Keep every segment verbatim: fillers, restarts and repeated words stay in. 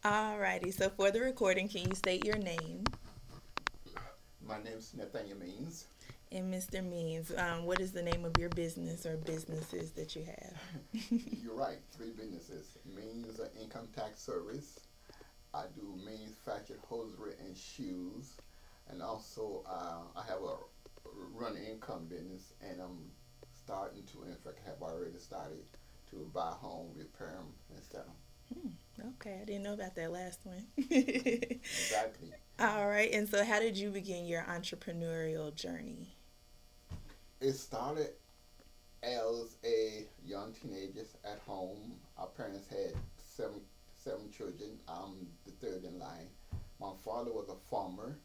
Alrighty, so for the recording, can you state your name? My name's Nathaniel Means. And mister Means, um, what is the name of your business or businesses that you have? You're right, three businesses. Means an income tax service. I do manufactured hosiery and shoes. And also, uh, I have a run income business, and I'm starting to, in fact, have already started to buy home, repair them, and sell them. Hmm, okay, I didn't know about that last one. Exactly. All right, and so how did you begin your entrepreneurial journey? It started as a young teenager at home. Our parents had seven seven children. I'm the third in line. My father was a farmer,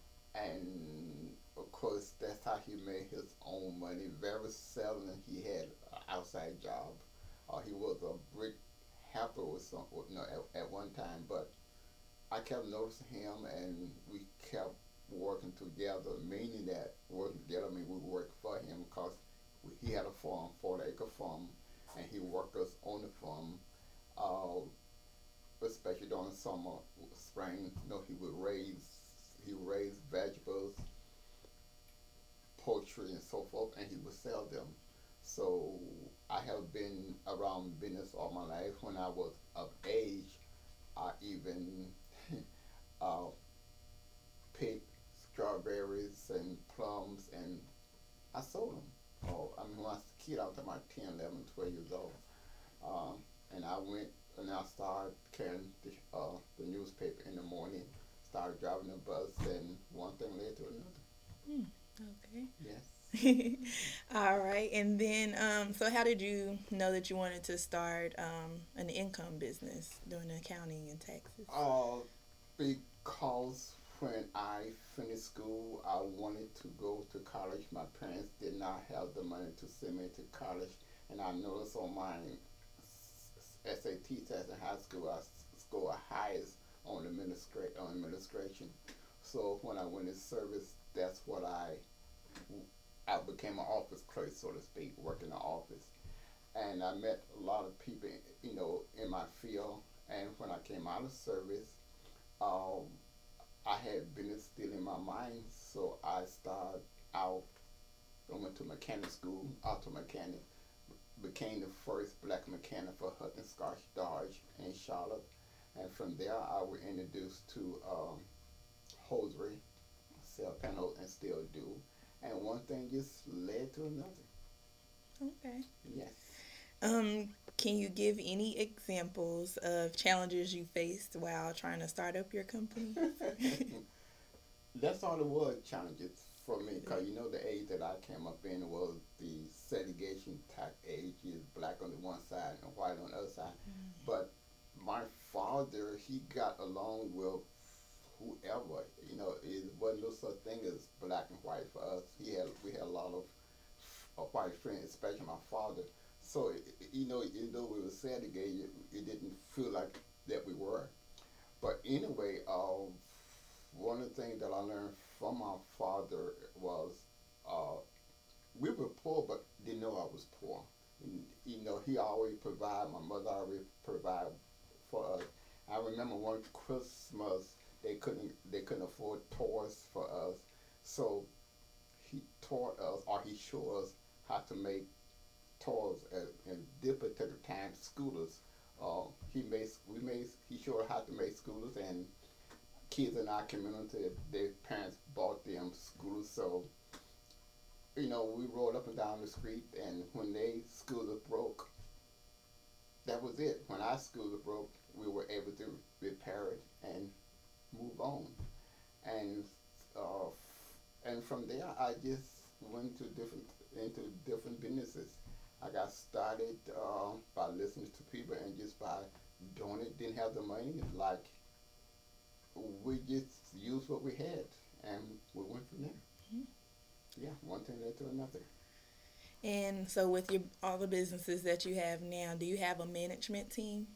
and of course that's how he made his own money. Very seldom he had an outside job. Uh, he was a brick helper or something, you know, at, at one time. But I kept noticing him, and we kept working together. Meaning that working together, I mean we worked for him because he had a farm, forty acre farm, and he worked us on the farm. Uh, Especially during the summer, spring, you know, he would raise he raised vegetables, poultry, and so forth, and he would sell them. So I have been around business all my life. When I was of age, I even uh, picked strawberries and plums, and I sold them. Oh, I mean, when I was a kid, I was about ten, eleven, twelve years old. Um, and I went and I started carrying the, uh, the newspaper in the morning, started driving the bus, and one thing led to another. Hmm, okay. Yes. All right, and then, um, so how did you know that you wanted to start um, an income business doing accounting and taxes? Uh, because when I finished school, I wanted to go to college. My parents did not have the money to send me to college, and I noticed on my S A T test in high school, I scored highest on administra- on administration. So when I went in service, that's what I I became an office clerk, so to speak, working in the office. And I met a lot of people, you know, in my field. And when I came out of service, um, I had business still in my mind, so I started out. I went to mechanic school, auto mechanic, became the first black mechanic for Hudson Scotch Dodge in Charlotte. And from there, I was introduced to um, hosiery, sell panels, and still do. And one thing just led to another. Okay. Yes. Um, can you give any examples of challenges you faced while trying to start up your company? That's all it was challenges for me because you know the age that I came up in was the segregation tax age. Is black on the one side and white on the other side. But my father, he got along with whoever. You know, it wasn't no such thing as black and white for us. He had we had a lot of uh, white friends, especially my father. So you know, even though we were segregated, it didn't feel like that we were. But anyway, um, one of the things that I learned from my father was uh, we were poor, but didn't know I was poor. And, you know, he always provided. My mother always provided for us. I remember one Christmas they couldn't they couldn't afford toys for us, so he taught us or he showed us how to make toys at, in this particular time scooters. Uh, he made we made he showed us how to make scooters, and kids in our community, their parents bought them scooters. So, you know, we rode up and down the street, and when they scooter broke, that was it. When our scooter broke, we were able to repair it and move on. And uh, and from there, I just went to different into different businesses. I got started uh, by listening to people and just by doing it. Didn't have the money, like we just used what we had, and we went from there. Yeah, one thing led to another. And so, with your all the businesses that you have now, do you have a management team?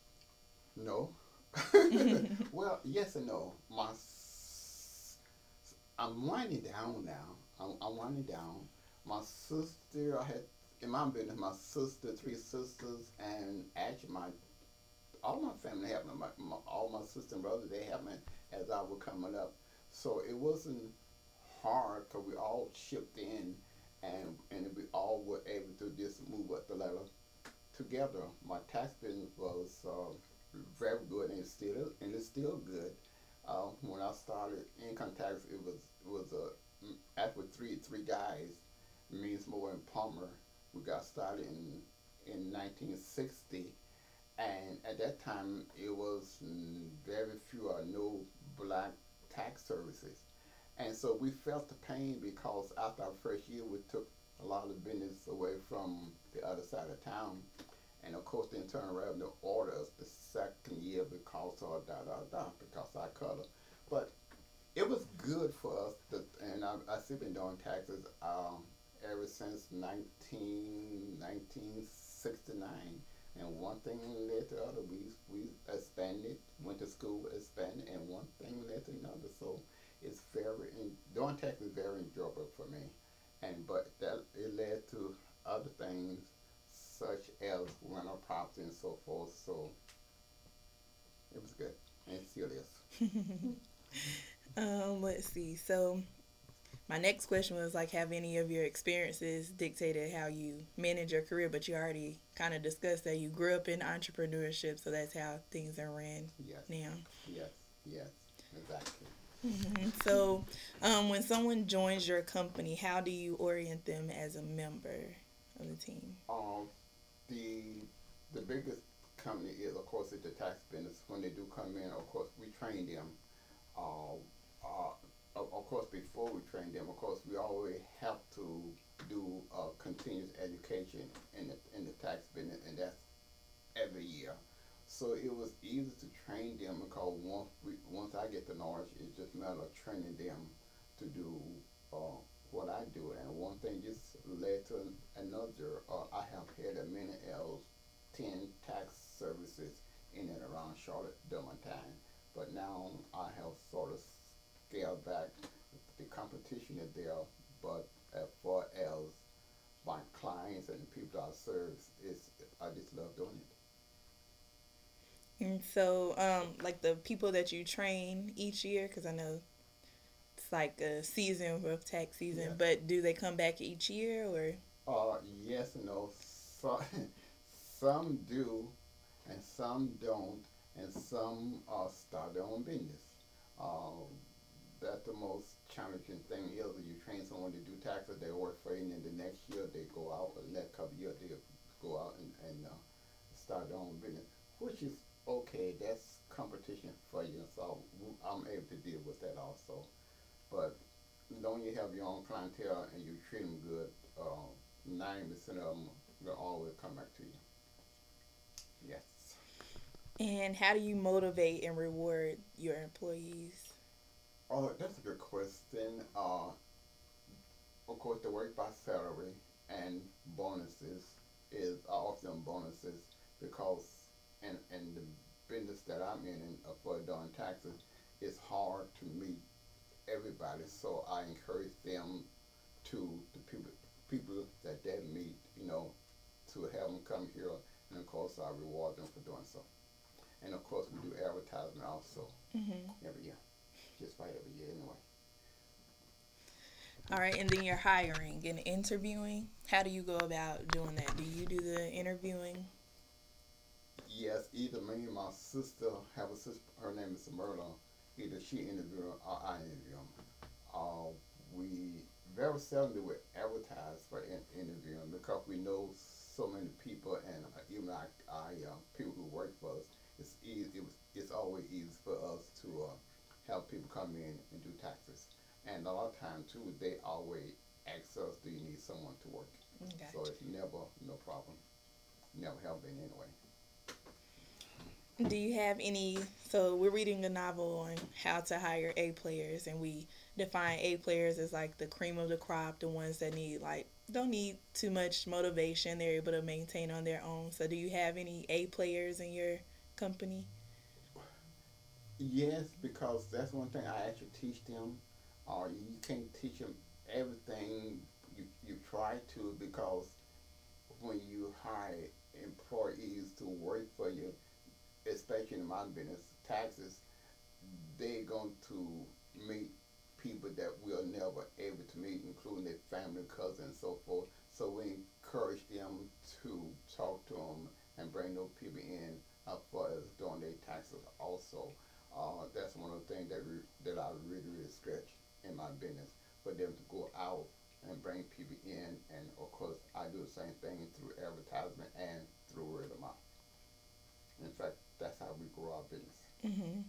No. Well, yes and no. My, s- I'm winding down now. I'm, I'm winding down. My sister, I had in my business, my sister, three sisters, and actually my all my family helped me. My, my, all my sister and brothers, they helped me as I was coming up. So it wasn't hard because we all chipped in, and and we all were able to just move up the ladder together. My tax business was uh, very good, and it's still and it's still good. Uh, when I started income tax, it was it was a after three three guys, means more and Palmer. We got started in in nineteen sixty, and at that time it was mm, very few or no black tax services, and so we felt the pain because after our first year we took a lot of business away from the other side of town, and of course then turn around and order us the second year because of da da da because I color, but it was good for us. To, and I I still been doing taxes um, ever since nineteen nineteen sixty nine. And one thing led to the other. We we expanded, went to school, expanded, and one thing led to another. So it's very doing taxes is very enjoyable for me. And but that it led to other things such as rental property and so forth. So it was good, and it still is. Um, let's see. So my next question was like, have any of your experiences dictated how you manage your career? But you already kind of discussed that you grew up in entrepreneurship, so that's how things are ran Yes, now. yes, yes, exactly. Hmm. So, um, when someone joins your company, how do you orient them as a member of the team? Um, the the biggest company is, of course, is the tax business. When they do come in, of course, we train them. Uh, uh, of, of course, before we train them, of course, we always have to do uh, continuous education in the in the tax business, and that's every year. So it was easy to train them because once we once I get the knowledge, it's just a matter of training them to do uh, what I do. And one thing just led to another. Uh, I have had as many as ten tax services in and around Charlotte during my time, but now I have sort of scaled back. The competition is there, but as far as my clients and the people I serve, it's I just love doing it. And so, um, like the people that you train each year, because I know it's like a season of tax season, Yes. but do they come back each year or? Uh, yes and no. So, some do, and some don't, and some uh, start their own business. Uh, that's the most challenging thing is that you train someone to do taxes, they work for you, and then the next year they go out, or the next couple of years they go out and, and uh, start their own business, which is okay. That's competition for you, so I'm able to deal with that also. But don't you have your own clientele and you treat them good, uh, ninety percent of them will always come back to you. Yes. And how do you motivate and reward your employees? Oh, that's a good question. Uh, of course, the work by salary and bonuses is I offer them bonuses because in in the business that I'm in, and uh, for doing taxes, it's hard to meet everybody. So I encourage them to the people people that they meet, you know, to have them come here, and of course I reward them for doing so. And of course we do advertisement also Hmm. every year, just about every year anyway. All right, and then you're hiring and interviewing. How do you go about doing that? Do you do the interviewing? Yes, either me and my sister have a sister. Her name is Samirla. Either she interview her or I interview them. Uh, we very seldom do we advertise for in, interviewing because we know so many people, and uh, even our, our uh, people who work for us. It's easy. It was, it's always easy for us to uh, have people come in and do taxes. And a lot of time too, they always ask us, "Do you need someone to work?" So Gotcha. it's never no problem. Never have been anyway. Do you have any? So we're reading a novel on how to hire A players, and we define A players as like the cream of the crop, the ones that need like don't need too much motivation. They're able to maintain on their own. So do you have any A players in your company? Yes, because that's one thing I actually teach them. Uh, you can't teach them everything you, you try to because when you hire employees to work for you, especially in my business, taxes, they're going to meet people that we're never able to meet, including their family, cousins, and so forth. So we encourage them to talk to them and bring those people in as far as doing their taxes also. Uh, that's one of the things that re- that I really really stretch in my business for them to go out and bring people in, and of course I do the same thing through advertisement and through word of mouth. In fact, that's how we grow our business. Mm-hmm.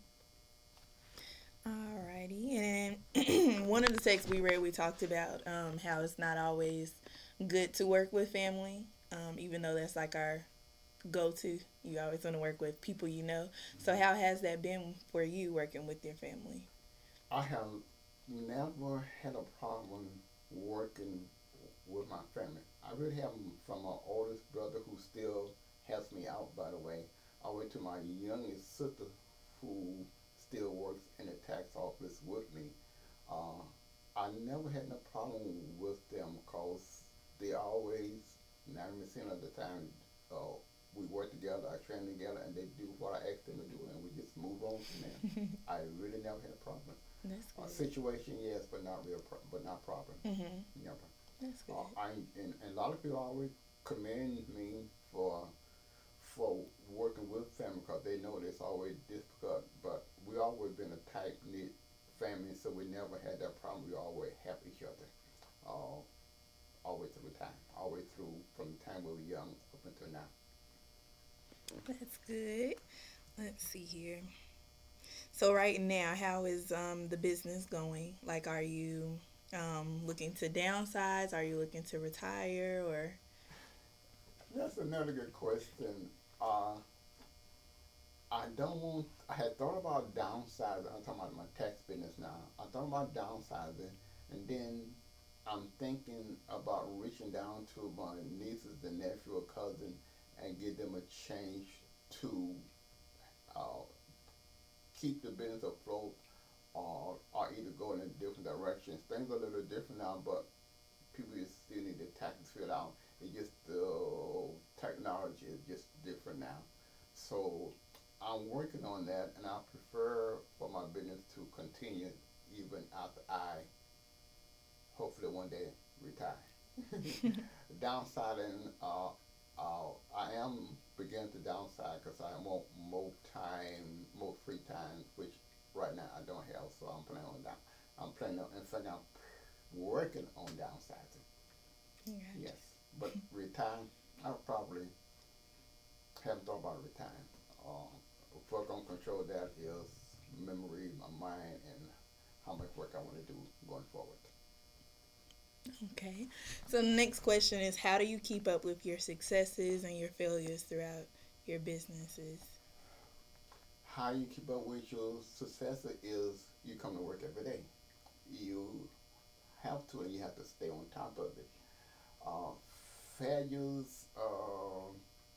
Alrighty. And one of the texts we read, we talked about um, how it's not always good to work with family, um, even though that's like our go to. You always want to work with people you know. So, how has that been for you working with your family? I have never had a problem working with my family. I really have from my oldest brother who still helps me out, by the way, all the way to my youngest sister who still works in the tax office with me. Uh, I never had no problem with them because they always, ninety percent of the time, uh, we work together, I train together, and they do what I ask them to do, and we just move on from there. I really never had a problem. That's A good. situation, yes, but not real, pro- but not problem. Mm-hmm. Never. That's good. Uh, I and, and a lot of people always commend me for for working with family because they know it's always difficult. But we always been a tight knit family, so we never had that problem. We always help each other, uh, always through time, always through from the time we were young up until now. That's good. Let's see here. So right now, how is um the business going? Like, are you um looking to downsize? Are you looking to retire? Or That's another good question. Uh, I don't want. I had thought about downsizing. I'm talking about my tax business now. I thought about downsizing, and then I'm thinking about reaching down to my nieces and nephew or cousin and give them a change to uh, keep the business afloat, or or either go in a different direction. Things are a little different now, but people still need their taxes filled out. It's just the technology is just different now. So I'm working on that, and I prefer for my business to continue even after I hopefully one day retire. Downsizing, uh, uh, I am beginning to downsize because I want more time, more free time, which right now I don't have. So I'm planning on that. I'm planning on, in fact, I'm working on downsizing. gotcha. Yes, but retire, I probably haven't thought about retiring. Uh, what gonna control that is memory, my mind, and how much work I want to do going forward. Okay. So the next question is, how do you keep up with your successes and your failures throughout your businesses? How you keep up with your successor is you come to work every day. You have to, and you have to stay on top of it. Uh, failures, uh,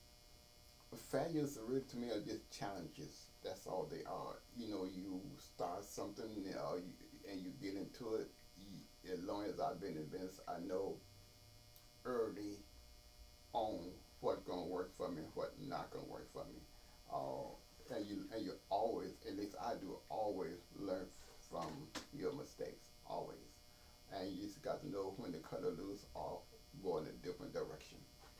failures really to me are just challenges. That's all they are. You know, you start something, uh, you, and you get into it. You, as long as I've been in business, I know early on what's gonna work for me, what not gonna work for me. Uh, and you and you always, at least I do, always learn from your mistakes, always. And you just got to know when to cut it loose or go in a different direction.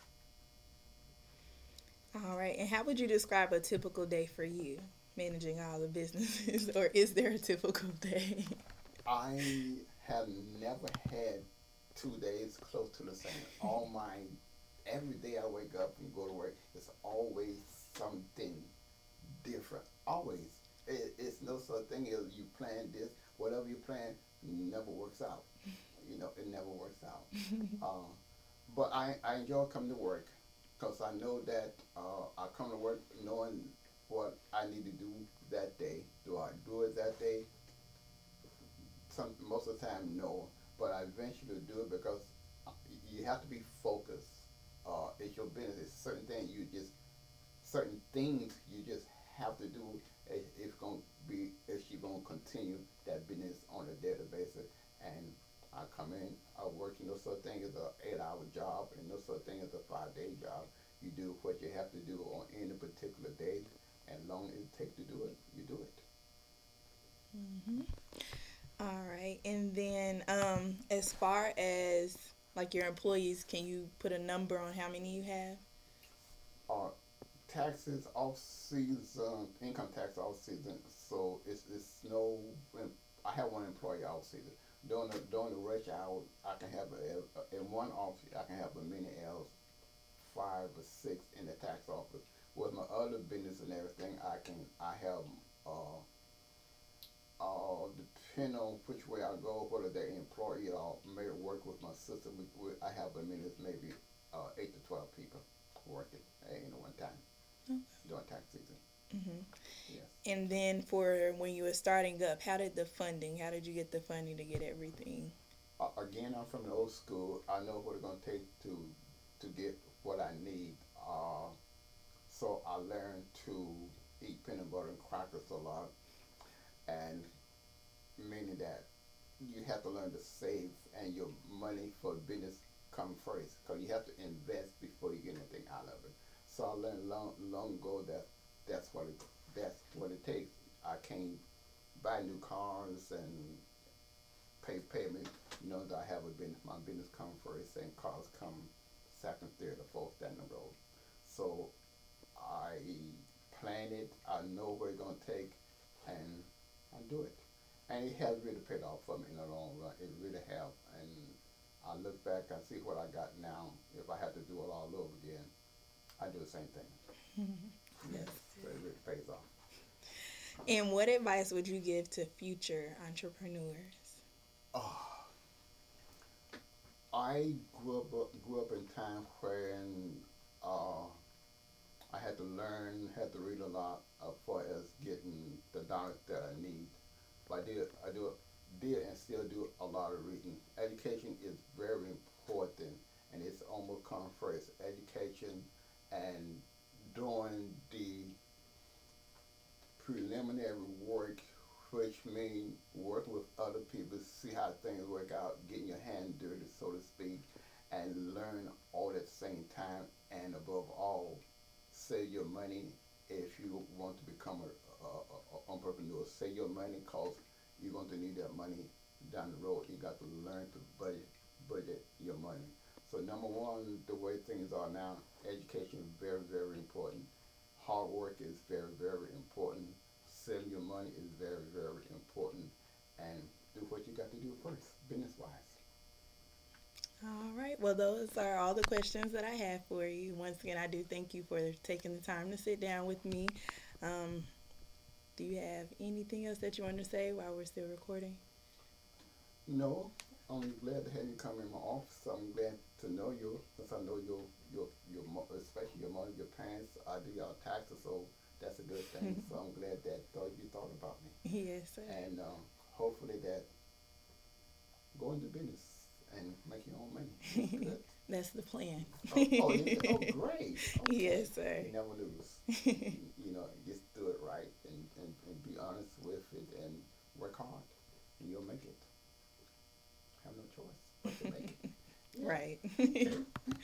All right. And how would you describe a typical day for you managing all the businesses? Or is there a typical day? I have never had two days close to the same. All my every day I wake up and go to work, it's always something different. Always. It, it's no such thing as you plan this. Whatever you plan never works out. You know, it never works out. Uh, but I, I enjoy coming to work because I know that uh, I come to work knowing what I need to do that day. Do I do it that day? Some most of the time, no. But I eventually do it because uh, you have to be focused. Uh, it's your business. It's certain things you just certain things you just have to do if it's going to be if you're going to continue that business on a daily basis. And I come in, I work. You know, such thing as a eight-hour job, and no such thing as a five-day job. You do what you have to do on any particular day, and long as it takes to do it, you do it. Hmm. All right. And then, um, as far as like your employees, can you put a number on how many you have? Uh, Taxes off season, income tax off season. So it's it's no. I have one employee off season. During the during the rush hour, I can have a, a in one office. I can have a many else five or six in the tax office. With my other business and everything, I can I have uh uh depending on which way I go, whether they're employee or may work with my sister. We, we I have a minute maybe uh eight to twelve people working at any one time during tax season. Hmm. Yes. And then for when you were starting up, how did the funding? How did you get the funding to get everything? Uh, again, I'm from the old school. I know what it's gonna take to to get what I need. Uh, so I learned to eat peanut butter and crackers a lot, and meaning that you have to learn to save and your money for business come first because you have to invest before you get anything out of it. So I learned long long ago that that's what it that's what it takes. I can't buy new cars and pay payment. You know that I have a business. My business come first and cars come second, third, or fourth down the road. So I plan it. I know where it's gonna take, and I do it. And it has really paid off for me in the long run. It really have. And I look back, I see what I got now. If I had to do it all over again, I do the same thing. Yes, so it really pays off. And what advice would you give to future entrepreneurs? Oh, I grew up grew up in time when uh, I had to learn, had to read a lot as far as getting the knowledge that I need. But I did, I do, did and still do a lot of reading. Education is very important, and it's almost come first. Education and doing the preliminary work, which means working with other people, see how things work out, getting your hand dirty, so to speak, and learn all at the same time. And above all, save your money if you want to become a, a, a entrepreneur. Save your money because you're going to need that money down the road. You got to learn to budget budget your money. So number one, the way things are now, education is very, very important. Hard work is very, very important. Saving your money is very, very important. And do what you got to do first, business wise. All right. Well, those are all the questions that I have for you. Once again, I do thank you for taking the time to sit down with me. Um, do you have anything else that you want to say while we're still recording? No, I'm glad to have you come in my office. I'm glad to know you, because I know your your your mo- especially your mother, your parents. I do your taxes, so that's a good thing. So I'm glad that uh, you thought about me, Yes, sir. and um, hopefully that go into business and make your own money. That's good. That's the plan. Oh, oh, yeah. Oh, great. Okay. Yes, sir. You never lose. You, you know, just do it right and, and, and be honest with it and work hard, and you'll make it. Have no choice but to make it. Yeah. Right.